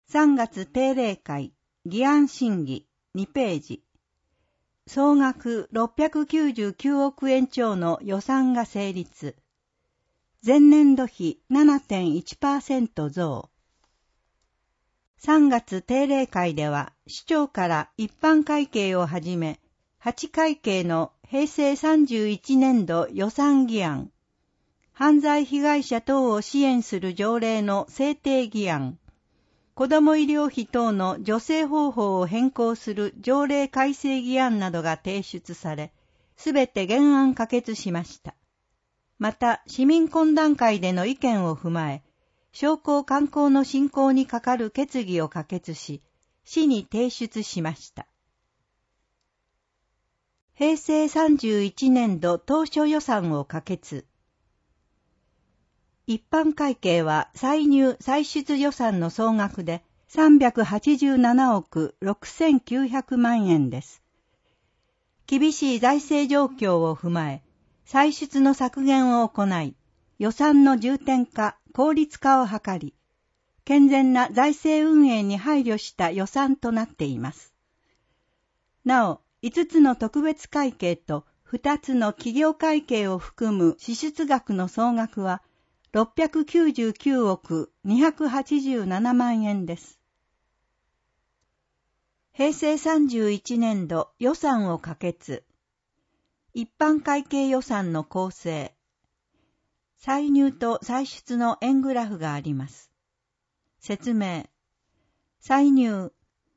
3月定例会、議案審議、2ページ。総額699億円超の予算が成立。前年度比 7.1% 増。3月定例会では、首長から一般会計をはじめ、8会計の平成31年度予算議案、犯罪被害者等を支援する条例の制定議案、子ども医療費等の助成方法を変更する条例改正議案などが提出され、すべて原案可決しました。また、市民懇談会での意見を踏まえ、商工観光の振興にかかる決議を可決し、市に提出しました。平成31年度当初予算を可決。一般会計は歳入歳出予算の総額で387億6900万円です。厳しい財政状況を踏まえ、歳出の削減を行い、予算の重点化、効率化を図り、健全な財政運営に配慮した予算となっています。なお、5つの特別会計と2つの企業会計を含む支出額の総額は699億287万円です。平成31年度予算を可決。一般会計予算の構成。歳入と歳出の円グラフがあります。説明。歳入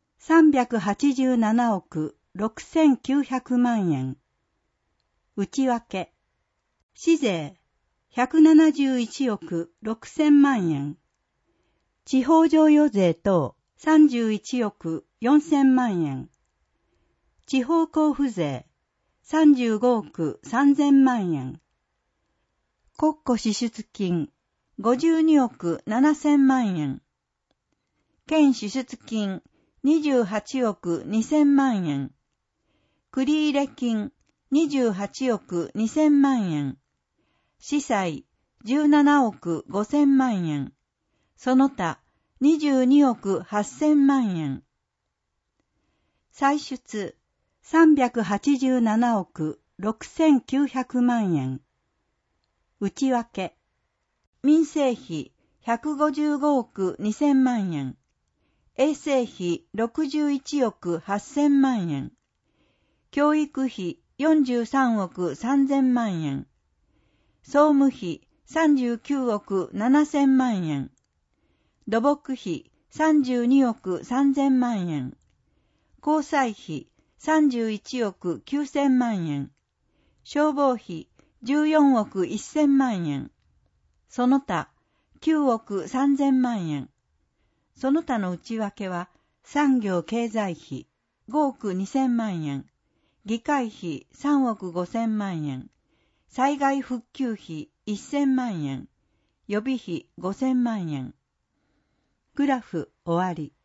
387億6900万円。内訳。市税171億6000万円。地方譲与税等31億4000万円。地方交付税35億3000万円。国庫支出金52億7000万円。県支出金28億2000万円。繰入金28億2000万円。司祭17億5000万円。その他22億8000万円。歳出387億6900万円。内訳。民生費155億2000万円。衛生費61億8000万円。教育費43億3000万円。総務費39億7000万円。土木費32億3000万円。交際費31億9000万円。消防費14億1000万円。その他9億3000万円。その他の内訳は産業経済費5億2000万円。議会費3億5000万円。災害復旧費1000万円。予備費5000万円。グラフ終わり。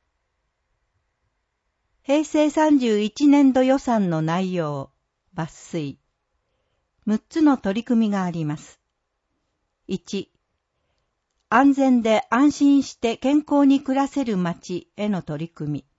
平成31年度予算の内容、抜粋。6つの取り組みがあります。1、安全で安心して健康に暮らせる街への取り組み。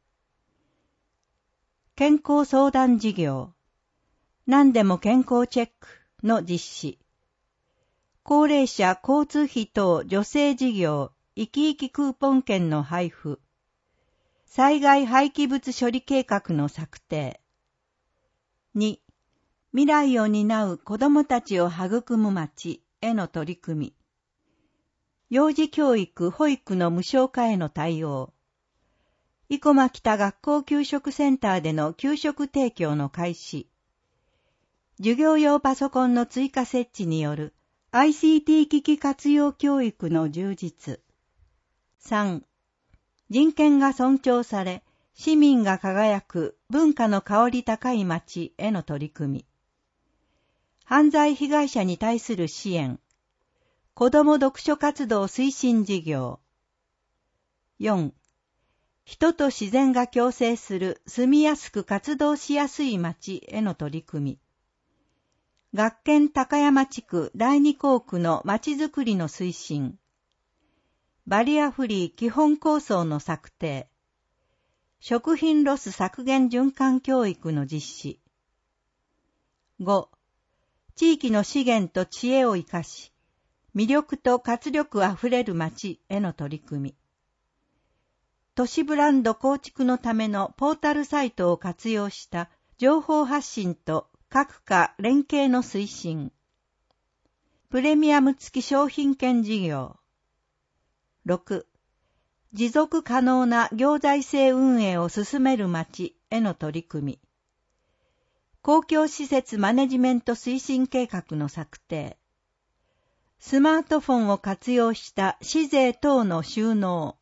健康相談事業。何でも健康チェックの実施。高齢者交通費等助成事業、生き生きクーポン券の配布。災害廃棄物処理計画の策定。2、未来を担う子どもたちを育む街への取り組み。幼児教育・保育の無償化への対応。生駒北学校給食センターでの給食提供の開始。授業用パソコンの追加設置による ICT 機器活用教育の充実。3、人権が尊重され、市民が輝く文化の香り高い街への取り組み。犯罪被害者に対する支援。子ども読書活動推進事業。4、人と自然が共生する住みやすく活動しやすい街への取り組み。学研高山地区第二校区の街づくりの推進。 バリアフリー基本構想の策定、食品ロス削減循環教育の実施。5、地域の資源と知恵を生かし、魅力と活力あふれる街への取り組み。都市ブランド構築のためのポータルサイトを活用した情報発信と各課連携の推進。プレミアム付き商品券事業。6、持続可能な行財政運営を進める街への取り組み。公共施設マネジメント推進計画の策定。スマートフォンを活用した市税等の収納。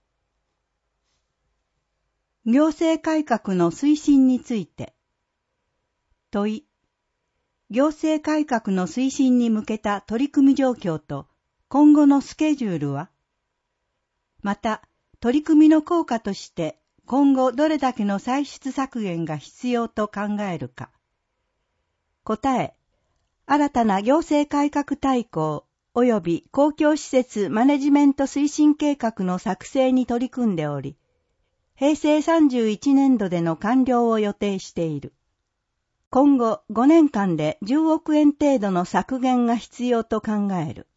行政改革の推進について。問い。行政改革の推進に向けた取り組み状況と今後のスケジュールは？また、取り組みの効果として今後どれだけの歳出削減が必要と考えるか。答え。新たな行政改革大綱及び公共施設マネジメント推進計画の作成に取り組んでおり、平成31年度での完了を予定している。今後5年間で10億円程度の削減が必要と考える。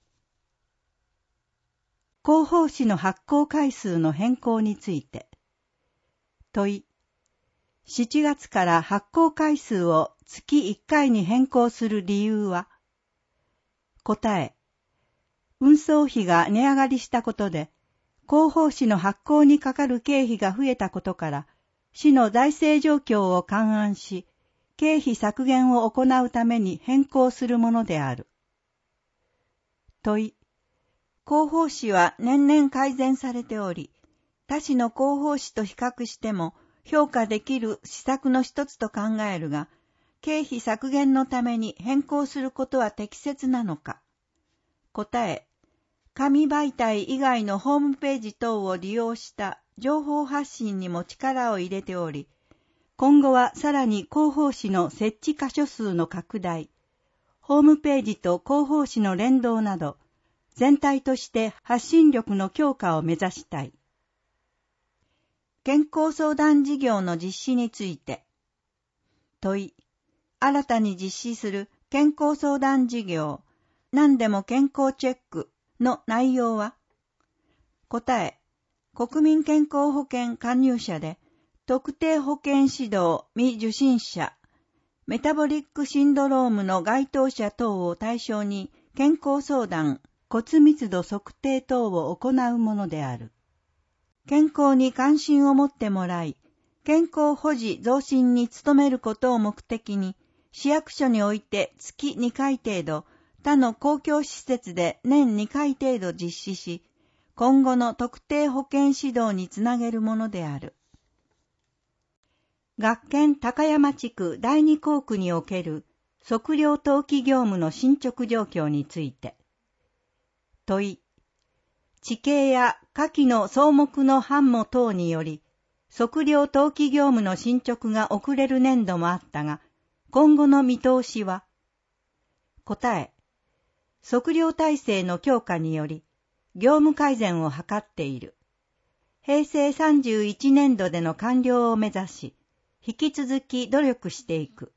広報誌の発行回数の変更について。問い。7月から発行回数を月1回に変更する理由は？答え。運送費が値上がりしたことで、広報誌の発行にかかる経費が増えたことから、市の財政状況を勘案し、経費削減を行うために変更するものである。問い。広報誌は年々改善されており、他市の広報誌と比較しても評価できる施策の一つと考えるが、経費削減のために変更することは適切なのか。答え。紙媒体以外のホームページ等を利用した情報発信にも力を入れており、今後はさらに広報誌の設置箇所数の拡大、ホームページと広報誌の連動など、全体として発信力の強化を目指したい。健康相談事業の実施について。問い。新たに実施する健康相談事業、何でも健康チェックの内容は？答え。国民健康保険加入者で、特定保険指導未受診者、メタボリックシンドロームの該当者等を対象に健康相談、骨密度測定等を行うものである。健康に関心を持ってもらい、健康保持増進に努めることを目的に、市役所において月2回程度、他の公共施設で年2回程度実施し、今後の特定保険指導につなげるものである。学研高山地区第二校区における測量登記業務の進捗状況について。問い。地形や下記の総目の繁模等により、測量登記業務の進捗が遅れる年度もあったが、今後の見通しは？答え。測量体制の強化により、業務改善を図っている。平成31年度での完了を目指し、引き続き努力していく。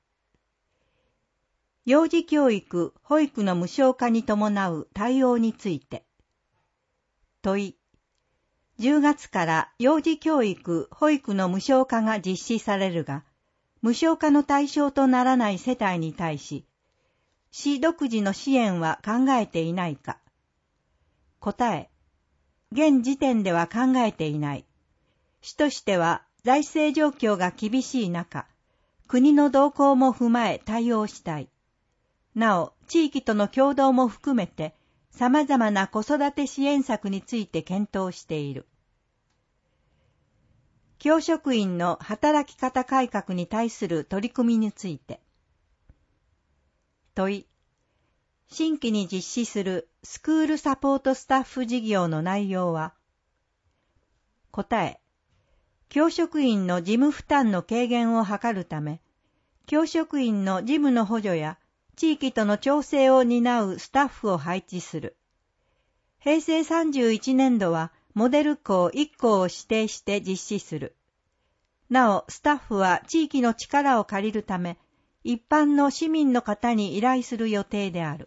幼児教育・保育の無償化に伴う対応について。問い。10月から幼児教育・保育の無償化が実施されるが、無償化の対象とならない世帯に対し、市独自の支援は考えていないか。答え。現時点では考えていない。市としては財政状況が厳しい中、国の動向も踏まえ対応したい。なお、地域との協働も含めて、様々な子育て支援策について検討している。教職員の働き方改革に対する取り組みについて。問い。新規に実施するスクールサポートスタッフ事業の内容は？答え。教職員の事務負担の軽減を図るため、教職員の事務の補助や地域との調整を担うスタッフを配置する。平成31年度はモデル校1校を指定して実施する。なお、スタッフは地域の力を借りるため、一般の市民の方に依頼する予定である。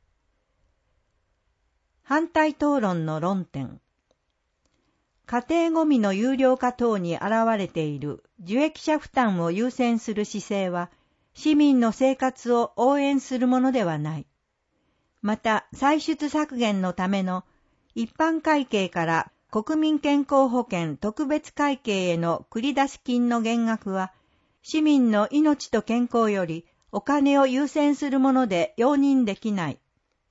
反対討論の論点。家庭ごみの有料化等に現れている受益者負担を優先する姿勢は、市民の生活を応援するものではない。また、歳出削減のための一般会計から国民健康保険特別会計への繰出金の減額は、市民の命と健康よりお金を優先するもので容認できない。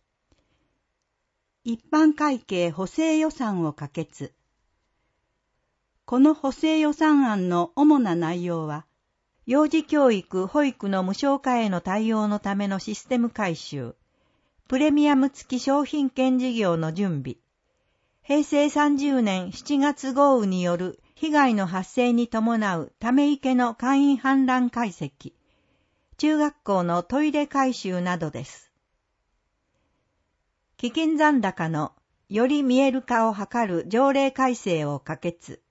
一般会計補正予算を可決。この補正予算案の主な内容は、幼児教育・保育の無償化への対応のためのシステム改修、プレミアム付き商品券事業の準備、平成30年7月豪雨による被害の発生に伴うため池の簡易氾濫解析、中学校のトイレ改修などです。基金残高のより見える化を図る条例改正を可決。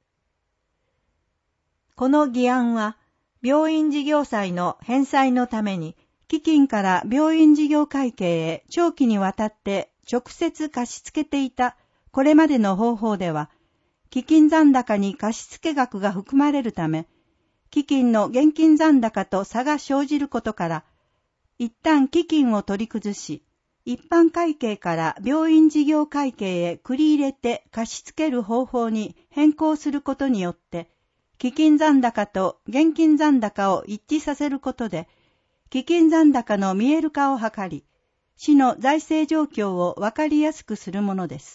この議案は、病院事業債の返済のために、基金から病院事業会計へ長期にわたって直接貸し付けていたこれまでの方法では、基金残高に貸付額が含まれるため、基金の現金残高と差が生じることから、一旦基金を取り崩し、一般会計から病院事業会計へ繰り入れて貸し付ける方法に変更することによって、基金残高と現金残高を一致させることで、基金残高の見える化を図り、市の財政状況をわかりやすくするものです。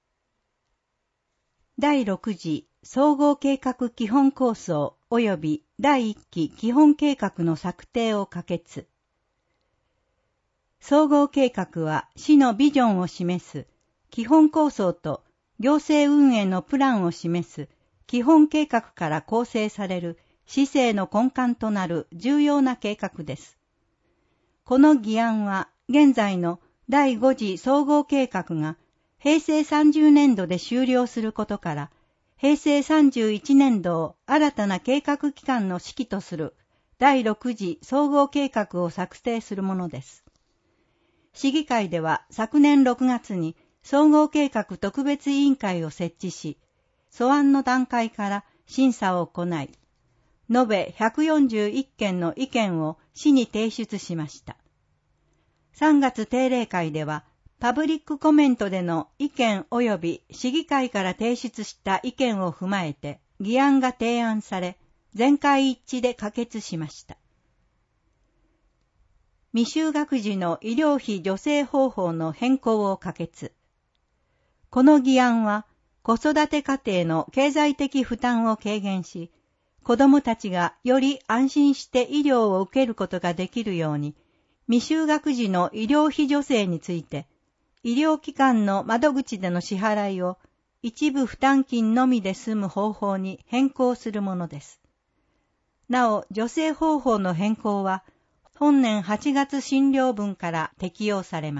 第6次総合計画基本構想及び第1期基本計画の策定を可決。総合計画は市のビジョンを示す基本構想と行政運営のプランを示す基本計画から構成される市政の根幹となる重要な計画です。この議案は現在の第5次総合計画が平成30年度で終了することから、平成31年度を新たな計画期間の指揮とする第6次総合計画を策定するものです。市議会では昨年6月に総合計画特別委員会を設置し、素案の段階から審査を行い、延べ141件の意見を市に提出しました。3月定例会では、パブリックコメントでの意見及び市議会から提出した意見を踏まえて議案が提案され、全会一致で可決しました。未就学児の医療費助成方法の変更を可決。この議案は、子育て家庭の経済的負担を軽減し、子どもたちがより安心して医療を受けることができるように、未就学児の医療費助成について、医療機関の窓口での支払いを一部負担金のみで済む方法に変更するものです。なお、助成方法の変更は、本年8月診療分から適用されます。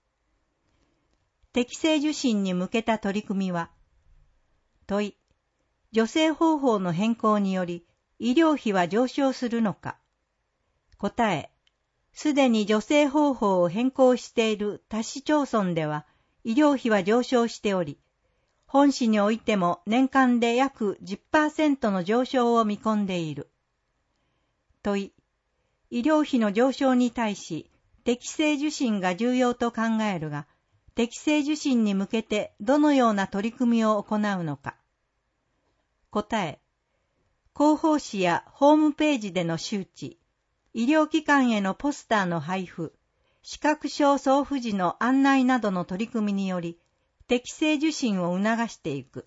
適正受診に向けた取り組みは、問い、助成方法の変更により医療費は上昇するのか。答え、すでに助成方法を変更している他市町村では医療費は上昇しており、本市においても年間で約 10% の上昇を見込んでいる。問い、医療費の上昇に対し適正受診が重要と考えるが、適正受診に向けてどのような取り組みを行うのか。答え、広報誌やホームページでの周知、医療機関へのポスターの配布、視覚症送付時の案内などの取り組みにより、適正受診を促していく。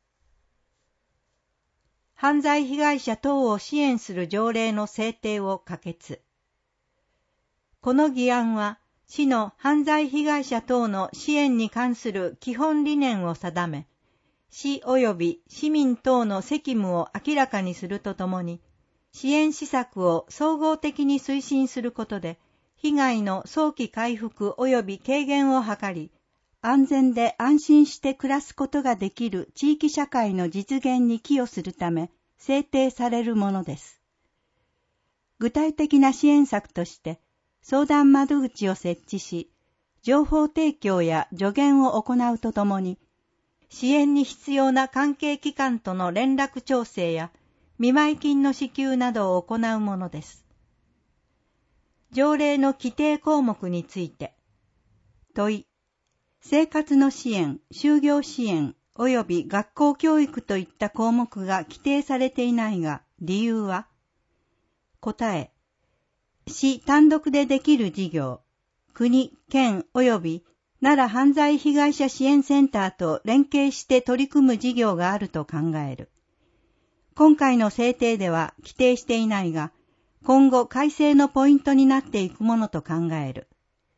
犯罪被害者等を支援する条例の制定を可決。この議案は、市の犯罪被害者等の支援に関する基本理念を定め、市及び市民等の責務を明らかにするとともに、支援施策を総合的に推進することで、被害の早期回復及び軽減を図り、 安全で安心して暮らすことができる地域社会の実現に寄与するため制定されるものです。具体的な支援策として相談窓口を設置し、情報提供や助言を行うとともに、支援に必要な関係機関との連絡調整や見舞金の支給などを行うものです。条例の規定項目について、問い、生活の支援、就業支援及び学校教育といった項目が規定されていないが、理由は？答え、市単独でできる事業、国、県及び奈良犯罪被害者支援センターと連携して取り組む事業があると考える。今回の制定では規定していないが、今後改正のポイントになっていくものと考える。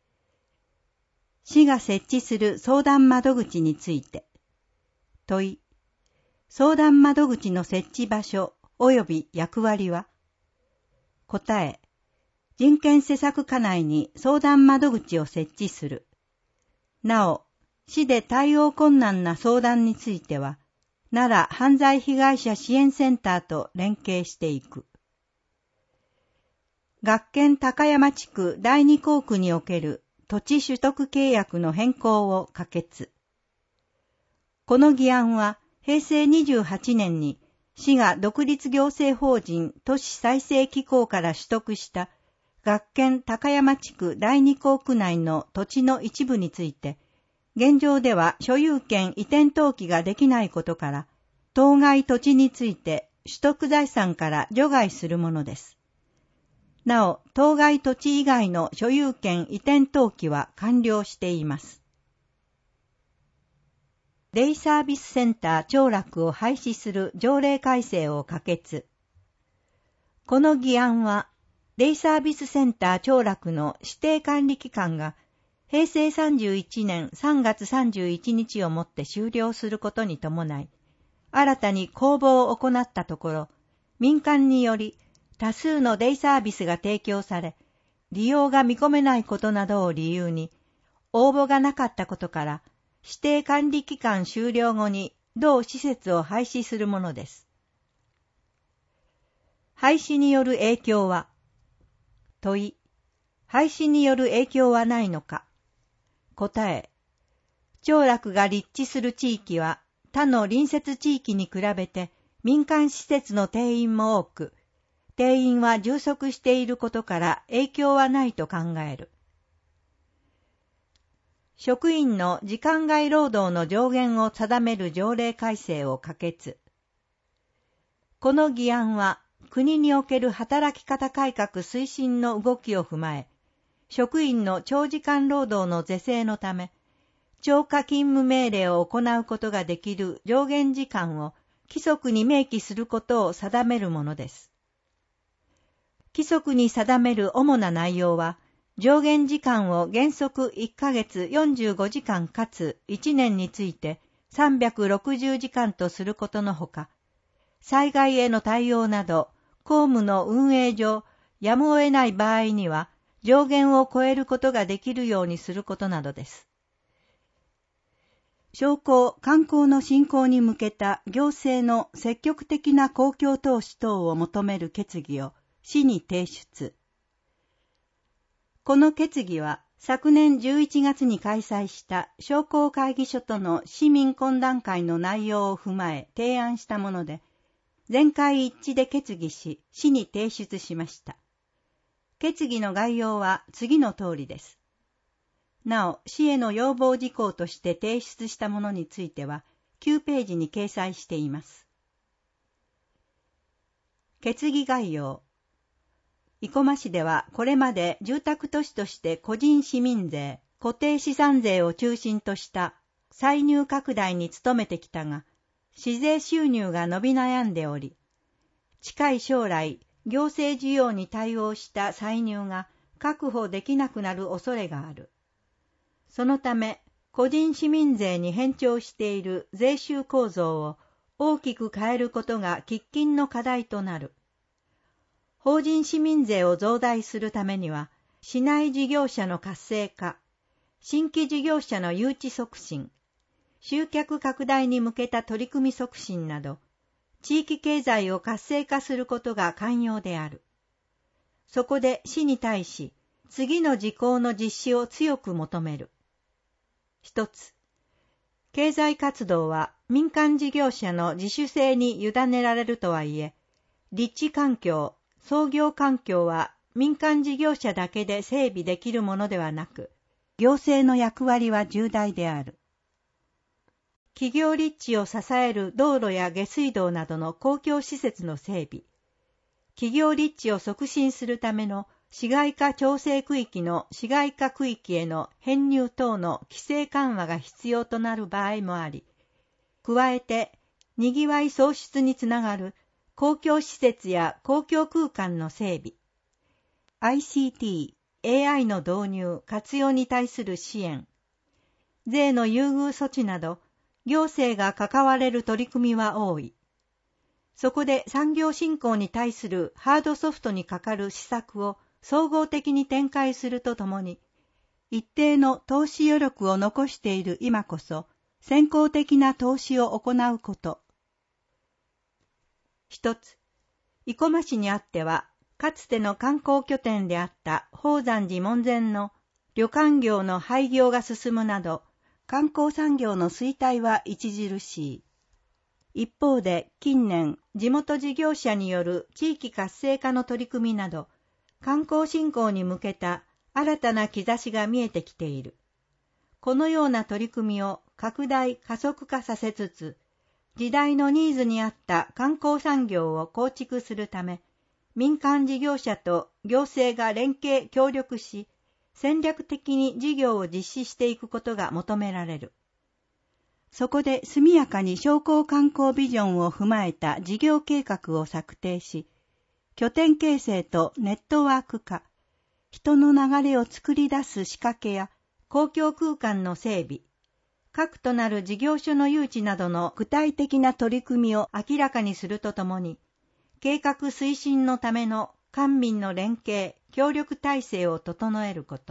市が設置する相談窓口について。問い、相談窓口の設置場所及び役割は？答え、人権施策課内に相談窓口を設置する。なお、市で対応困難な相談については、奈良犯罪被害者支援センターと連携していく。学研高山地区第二校区における土地取得契約の変更を可決。この議案は、平成28年に市が独立行政法人都市再生機構から取得した学研高山地区第二校区内の土地の一部について、現状では所有権移転登記ができないことから、当該土地について取得財産から除外するものです。なお、当該土地以外の所有権移転登記は完了しています。デイサービスセンター庁楽を廃止する条例改正を可決。この議案は、デイサービスセンター庁楽の指定管理期間が平成31年3月31日をもって終了することに伴い、新たに公募を行ったところ、民間により多数のデイサービスが提供され、利用が見込めないことなどを理由に、応募がなかったことから、指定管理期間終了後に同施設を廃止するものです。廃止による影響は？問い、廃止による影響はないのか？答え、庁楽が立地する地域は他の隣接地域に比べて民間施設の定員も多く、定員は充足していることから影響はないと考える。職員の時間外労働の上限を定める条例改正を可決。この議案は国における働き方改革推進の動きを踏まえ、職員の長時間労働の是正のため、超過勤務命令を行うことができる上限時間を規則に明記することを定めるものです。規則に定める主な内容は、上限時間を原則1ヶ月45時間かつ1年について360時間とすることのほか、災害への対応など、公務の運営上、やむを得ない場合には、上限を超えることができるようにすることなどです。商工・観光の振興に向けた行政の積極的な公共投資等を求める決議を市に提出。この決議は昨年11月に開催した商工会議所との市民懇談会の内容を踏まえ提案したもので、全会一致で決議し、市に提出しました。決議の概要は次の通りです。なお、市への要望事項として提出したものについては、9ページに掲載しています。決議概要。生駒市ではこれまで住宅都市として個人市民税、固定資産税を中心とした歳入拡大に努めてきたが、市税収入が伸び悩んでおり、近い将来、行政需要に対応した歳入が確保できなくなる恐れがある。そのため、個人市民税に偏重している税収構造を大きく変えることが喫緊の課題となる。法人市民税を増大するためには、市内事業者の活性化、 新規事業者の誘致促進、集客拡大に向けた取り組み促進など、地域経済を活性化することが肝要である。そこで市に対し、次の事項の実施を強く求める。一つ、経済活動は民間事業者の自主性に委ねられるとはいえ、立地環境、操業環境は民間事業者だけで整備できるものではなく、行政の役割は重大である。企業立地を支える道路や下水道などの公共施設の整備、企業立地を促進するための市街化調整区域の市街化区域への編入等の規制緩和が必要となる場合もあり、加えて、賑わい創出につながる公共施設や公共空間の整備、ICT、AI の導入・活用に対する支援、税の優遇措置など、行政が関われる取り組みは多い。そこで産業振興に対するハードソフトにかかる施策を総合的に展開するとともに、一定の投資余力を残している今こそ、先行的な投資を行うこと。一つ、生駒市にあっては、かつての観光拠点であった宝山寺門前の旅館業の廃業が進むなど、観光産業の衰退は著しい。一方で近年、地元事業者による地域活性化の取り組みなど、観光振興に向けた新たな兆しが見えてきている。このような取り組みを拡大・加速化させつつ、時代のニーズに合った観光産業を構築するため、民間事業者と行政が連携・協力し、戦略的に事業を実施していくことが求められる。そこで速やかに商工観光ビジョンを踏まえた事業計画を策定し、拠点形成とネットワーク化、人の流れを作り出す仕掛けや公共空間の整備、核となる事業所の誘致などの具体的な取り組みを明らかにするとともに、計画推進のための官民の連携・協力体制を整えること。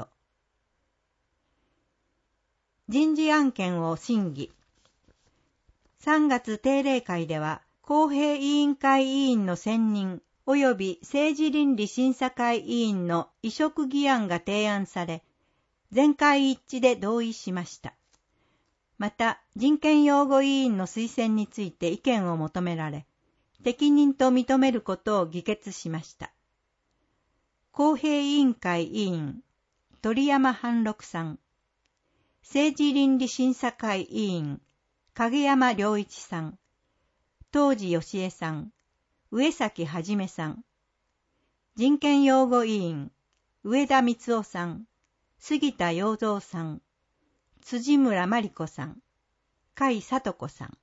人事案件を審議。3月定例会では、公平委員会委員の選任及び政治倫理審査会委員の委嘱議案が提案され、全会一致で同意しました。また、人権擁護委員の推薦について意見を求められ、適任と認めることを議決しました。公平委員会委員、鳥山半六さん。政治倫理審査会委員、影山良一さん。東寺義恵さん。上崎はじめさん。人権擁護委員、上田光夫さん。杉田洋三さん。辻村真理子さん。甲斐聡子さん。